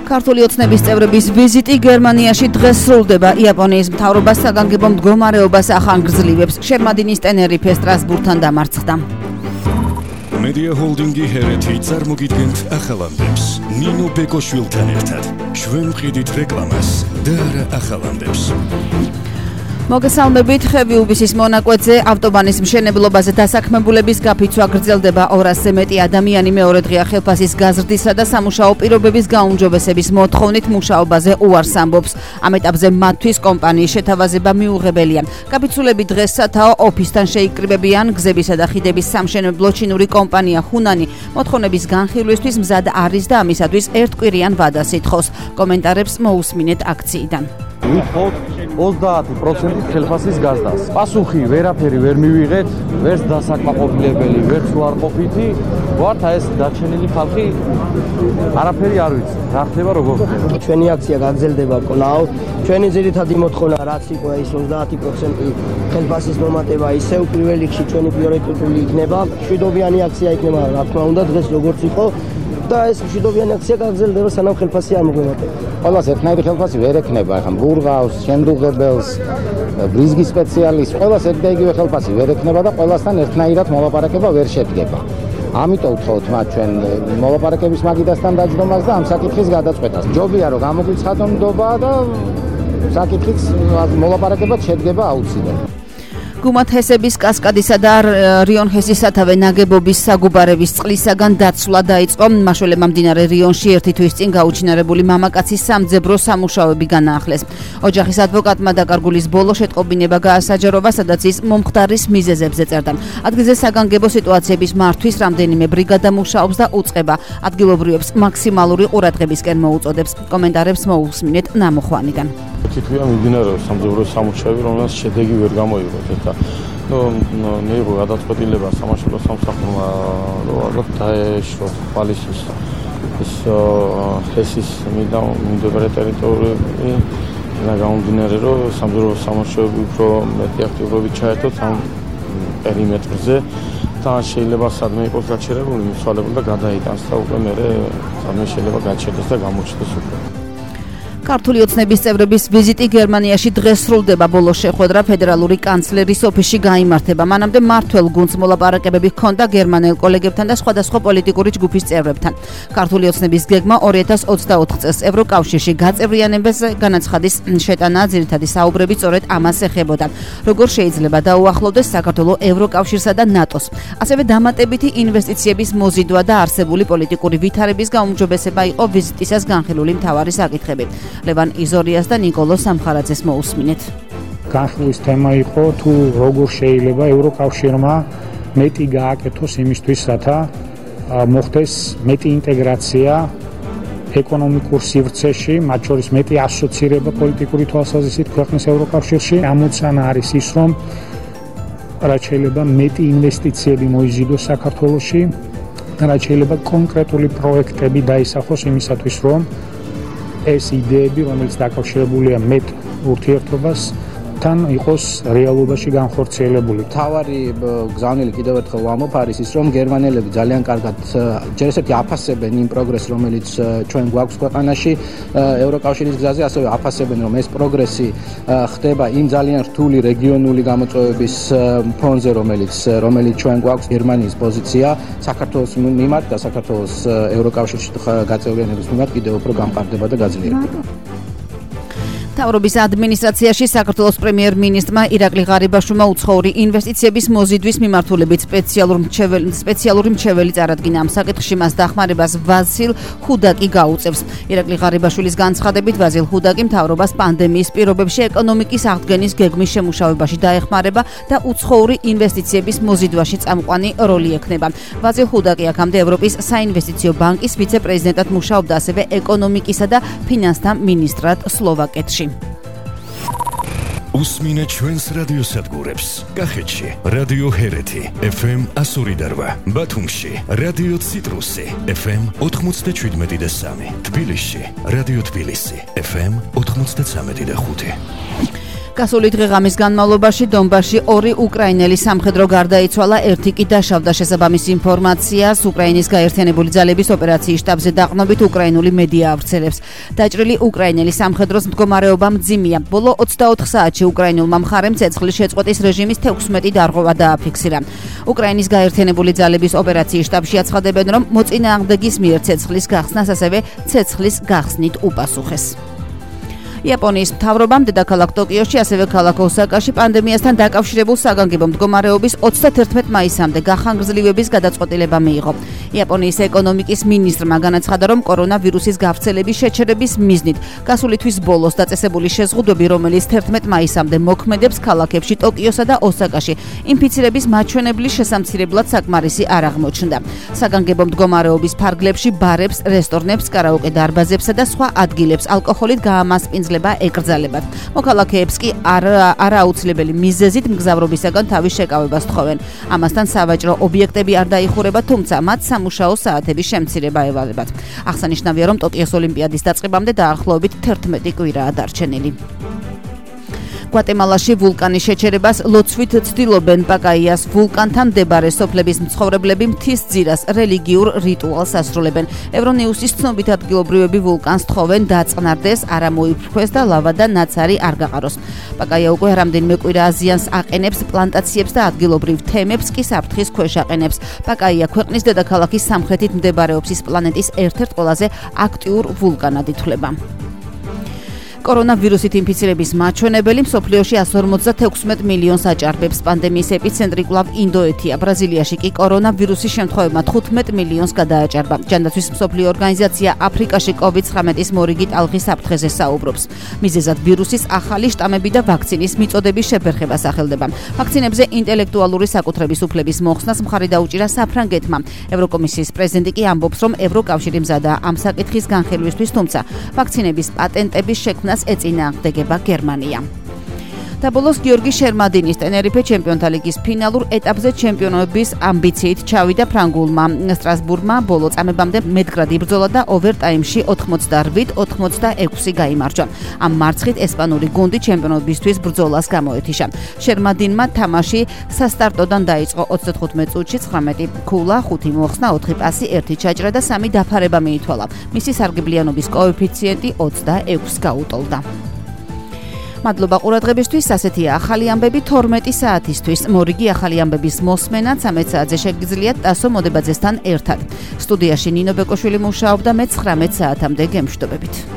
ქართული ოცნების წევრების ვიზიტი გერმანიაში დღეს სრულდება. იაპონიის მთავრობას საგანგებო მდგომარეობას ახანგრძლივებს. შერმადინის ტენერიფე სტრასბურგთან დამარცხდა. Media Holdingi ჰერეთი წარმოგიდგენთ ახალამდებს. ნინო ბეკოშვილთან ერთად. ჩვენ ვყიდით რეკლამას და არა ახალამდებს. მოგესალმებით, ხევიუბისის მონაკვეთზე ავტობანის მშენებლობაზე დასაქმებულების გაფიცვა გრძელდება. 200-ზე მეტი ადამიანი მეორე დღეა ხელფასის გაზრდისა და სამუშაო პირობების გაუმჯობესების მოთხოვნით მუშაობაზე უარს ამბობს. ამ ეტაპზე მათთვის კომპანიის შეთავაზება მიუღებელია. გაფიცულები დღეს სათაო ოფისთან შეიკრიბებიან. გზებისა და ხიდების სამშენებლო ჩინური კომპანია ხუნანი მოთხოვნების განხილვისთვის მზად არის და ამისათვის ერთკვირიან ვადას ითხოვს. კომენტარებს მოусმინეთ აქციიდან. ვიტყოთ 30% ხელფასის გაზდას. პასუხი ვერაფერი ვერ მივიღეთ, ვერც დასაკმაყოფილებელი, ვერც უარყოფითი. ვართ ეს დარჩენილი ხალხი არაფერი არ ვიცი. რა ხდება როგორ ხდება? ჩვენი აქცია გაგრძელდება კვლავ. ჩვენი ძირითადი მოთხოვნა რაც იყო ის 30% ხელფასის მომატება ისევ პირველ რიგში ჩვენი პრიორიტეტული იქნება. მშვიდობიანი აქცია იქნება, რა თქმა უნდა, დღეს როგორც იყო და ეს მშვიდობიანი აქცია გაგრძელდება სანამ ხელფასი არ მოგემატება. ყველას ერთნაირი ხელფასი ვერ ექნება, ახლა მღურღავს, შემდუღებელს, ბრიზგის სპეციალისტს, ყველას ერთი და იგივე ხელფასი ვერ ექნება და ყველასთან ერთნაირად მოლაპარაკება ვერ შედგება. ამიტომ ვთხოვთ მათ ჩვენ მოლაპარაკების მაგიდასთან დაჯდომას და ამ საკითხის გადაწყვეტას. ჯობია რომ გამოგვიცხადონ ნდობა და საკითხიც მოლაპარაკებად შედგება აუცილებლად. გუმათჰესების კასკადისა და რიონჰესის სათავე ნაგებობის საგუბარების წყლისაგან დაცვლა დაიწყო. მაშველებმა მდინარე რიონში ერთი თვის წინ გაუჩინარებული მამაკაცის სამძებრო სამუშაოები განაახლეს. ოჯახის ადვოკატმა დაკარგულის ბოლო შეტყობინება გაასაჯაროვა, სადაც ის მომხდარის მიზეზებზე წერდა. ადგილზე საგანგებო სიტუაციების მართვის რამდენიმე ბრიგადა მუშაობს და უწყება. ადგილობრივებს მაქსიმალური ყურადღებისკენ მოუწოდებს. კომენტარებს მოусმინეთ ნამოხვანიდან. თითქოს მიმდინარეობს სამძებრო სამუშაოები, რომელსაც შედეგი ვერ გამოიღოთ. მიიღო გადაწყვეტილება სამაშველო სამსახურმა, რომ ალბათ დაეშვა პალისის ეს ჰესის მიმდებარე ტერიტორიები და გამომდინარე, რომ სამძებრო სამუშაოები უფრო მეტი აქტიურობით ჩაერთოთ ამ პერიმეტრზე და შეიძლება სადმე იყოს გაჩერებული, მიცვალებული და გადაიტანს და უკვე მერე სადმე შეიძლება გაჩერდეს და გამოჩნდეს უკვე. ქართული ოცნების წევრების ვიზიტი გერმანიაში დღეს სრულდება. ბოლო შეხვედრა ფედერალური კანცლერის ოფისში გაიმართება. მანამდე მმართველ გუნდს მოლაპარაკებები ჰქონდა გერმანელ კოლეგებთან და სხვადასხვა პოლიტიკური ჯგუფის წევრებთან. ქართული ოცნების გეგმა 2024 წელს ევროკავშირში გაწევრიანებაზე განაცხადის შეტანა, ძირითადი საუბრები სწორედ ამას ეხებოდა. როგორ შეიძლება დაუახლოვდეს საქართველოს ევროკავშირსა და ნატოს. ასევე დამატებითი ინვესტიციების მოზიდვა და არსებული პოლიტიკური ვითარების გაუმჯობესება იყო ვიზიტისას განხილული მთავარი საკითხები. ლევან იზორიას და ნიკოლო სამხარაძეს მოусმინეთ. განხილვის თემა იყო თუ როგორ შეიძლება ევროკავშირმა მეტი გააკეთოს იმისთვის, რათა მოხდეს მეტი ინტეგრაცია ეკონომიკურ სივრცეში, მათ შორის მეტი ასოცირება პოლიტიკური თვალსაზრისით ქვეყნის ევროკავშირში. ამოცანა არის ის, რომ რაც შეიძლება მეტი ინვესტიციები მოიზიდოს საქართველოში, რაც შეიძლება კონკრეტული პროექტები დაისახოს იმისათვის, რომ ეს იდეები, რომელიც დაკავშირებულია მეტ ურთიერთობასთან, იყოს რეალობაში განხორციელებული. თავარი გზავნილი კიდევ ერთხელ ვამბობ არის ის, რომ გერმანელები ძალიან კარგად ჯერ ესეთი აფასებენ იმ პროგრესს, რომელიც ჩვენ გვაქვს ქვეყანაში ევროკავშირის გზაზე, ასევე აფასებენ, რომ ეს პროგრესი ხდება იმ ძალიან რთული რეგიონული გამოწვევების ფონზე, რომელიც ჩვენ გვაქვს. გერმანიის პოზიცია საქართველოს მიმართ და საქართველოს ევროკავშირში გაწევრიანების მიმართ კიდევ უფრო გამყარდება და გაძლიერდება. მთავრობის ადმინისტრაციაში საქართველოს პრემიერ-მინისტრმა ირაკლი ღარიბაშვილმა უცხოური ინვესტიციების მოზიდვის მიმართულებით სპეციალური მრჩეველი წარადგინა. ამ საკითხში მას დახმარებას ვაზილ ჰუდაკი გაუწევს. ირაკლი ღარიბაშვილის განცხადებით, ვაზილ ჰუდაკი მთავრობას პანდემიის პირობებში ეკონომიკის აღდგენის გეგმის შემუშავებაში დაეხმარება და უცხოური ინვესტიციების მოზიდვაში წამყვანი როლი ექნება. ვაზილ ჰუდაკი აქამდე ევროპის საინვესტიციო ბანკის ვიცე-პრეზიდენტად მუშაობდა, ასევე ეკონომიკისა და ფინანსთა მინისტრად სლოვაკეთში. უსმინეთ ჩვენს რადიოსადგურებს. კახეთში რადიო ჰერეთი FM 102.8, ბათუმში რადიო ციტრუსი FM 97.3, თბილისში რადიო თბილისი FM 93.5. გასული დღე-ღამის განმავლობაში დონბასში 2 უკრაინელი სამხედრო გარდაიცვალა, 1 კი დაშავდა. შესაბამის ინფორმაციას უკრაინის გაერთიანებული ძალების ოპერაციის შტაბზე დაყრდნობით უკრაინული მედია ავრცელებს. დაჭრილი უკრაინელი სამხედროს მდგომარეობა მძიმეა. ბოლო 24 საათში უკრაინულმა მხარემ ცეცხლის შეწყვეტის რეჟიმის 16 დარღვევა დააფიქსირა. უკრაინის გაერთიანებული ძალების ოპერაციის შტაბში აცხადებენ, რომ მოწინააღმდეგის მიერ ცეცხლის გახსნას, ასევე ცეცხლის გახსნით უპასუხეს. იაპონიის მთავრობამ დედაქალაქ ტოკიოში, ასევე ქალაქ ოსაკაში პანდემიასთან დაკავშირებულ საგანგებო მდგომარეობის 31 მაისამდე გახანგრძლივების გადაწყვეტილება მიიღო. იაპონიის ეკონომიკის მინისტრმა განაცხადა, რომ კორონავირუსის გავრცელების შეჩერების მიზნით გასული თვის ბოლოს დაწესებული შეზღუდვები, რომელიც 11 მაისამდე მოქმედებს ქალაქებში ტოკიოსა და ოსაკაში, ინფიცირების მაჩვენებლის შესამცირებლად საკმარისი არ აღმოჩნდა. საგანგებო მდგომარეობის ფარგლებში ბარებს, რესტორნებს, კარაოკე დარბაზებსა და სხვა ადგილებს ალკოჰოლით გაამასპინძლება ეკრძალებათ. მოქალაქეებს კი არააუცილებელი მიზეზით მგზავრობისაგან თავის შეკავებას თხოვენ. ამასთან სავაჭრო ობიექტები არ დაიხურება, თუმცა მათ სამუშაო საათების შემცირება ევალებათ. აღსანიშნავია, რომ ტოკიოს ოლიმპიადის დაწყებამდე დაახლოებით 11 კვირაა დარჩენილი. გვატემალაში ვულკანის შეჩერებას ლოცვით ცდილობენ. პაკაიას ვულკანთან მდებარე სოფლების მცხოვრებლები მთის ძირას რელიგიურ რიტუალს ასრულებენ. ევრონიუსის ცნობით ადგილობრივები ვულკანს თხოვენ დაწყნარდეს, არ ამოიფრქვეს და ლავა და ნაცარი არ გაყაროს. პაკაია უკვე რამდენიმე კვირა აზიანს აყენებს პლანტაციებს და ადგილობრივ თემებს კი საფრთხის ქვეშ აყენებს. პაკაია ქვეყნის დედაქალაქის სამხრეთით მდებარეობს, ის პლანეტის ერთ-ერთ ყველაზე აქტიურ ვულკანად ითვლება. კორონავირუსით ინფიცირების მაჩვენებელი მსოფლიოში 156 მილიონს აჭარბებს. პანდემიის ეპიცენტრი კვლავ ინდოეთია. ბრაზილიაში კი კორონავირუსის შემთხვევებმა 15 მილიონს გადააჭარბა. ჯანდაცვის მსოფლიო ორგანიზაცია აფრიკაში COVID-19 მორიგი ტალღის საფრთხეზე საუბრობს. მიზეზად ვირუსის ახალი შტამები და ვაქცინის მიწოდების შეფერხება სახელდება. ვაქცინებზე ინტელექტუალური საკუთრების უფლების მოხსნას მხარი დაუჭირა საფრანგეთმა. ევროკომისიის პრეზიდენტი კი ამბობს, რომ ევროკავშირი მზადაა ამ საკითხის განხილვისთვის, თუმცა ვაქცინების პატენტების შექმნა ეწინააღმდეგება გერმანია. და ბოლოს გიორგი შერმადინის ტენერიფე ჩემპიონთა ლიგის ფინალურ ეტაპზე ჩემპიონობის ამბიციით ჩავიდა ფრანგულმა. სტრასბურგმა ბოლო წამებამდე მეტგრად იბრძოლა და ოვერტაიმში 88-86 გაიმარჯვა. ამ მარცხით ესპანური გუნდი ჩემპიონობისთვის ბრძოლას გამოეთიშა. შერმადინმა თამაში სასტარტოდან დაიწყო 35 წუთში 19 ქულა, 5 მოხსნა, 4 პასი, 1 ჩაჭრა და 3 დაფარება მიითვალა. მისი სარგებლიანობის კოეფიციენტი 26 გაუტოლდა. მადლობა ყურადღებისთვის. ასეთია ახალი ამბები 12 საათისთვის. მორიგი ახალი ამბების მოსმენა 13 საათზე შეგიძლიათ ტასო მოდებაძესთან ერთად. სტუდიაში ნინო ბეკოშვილი მუშაობდა, მე 19 საათამდე გემშვიდობებით.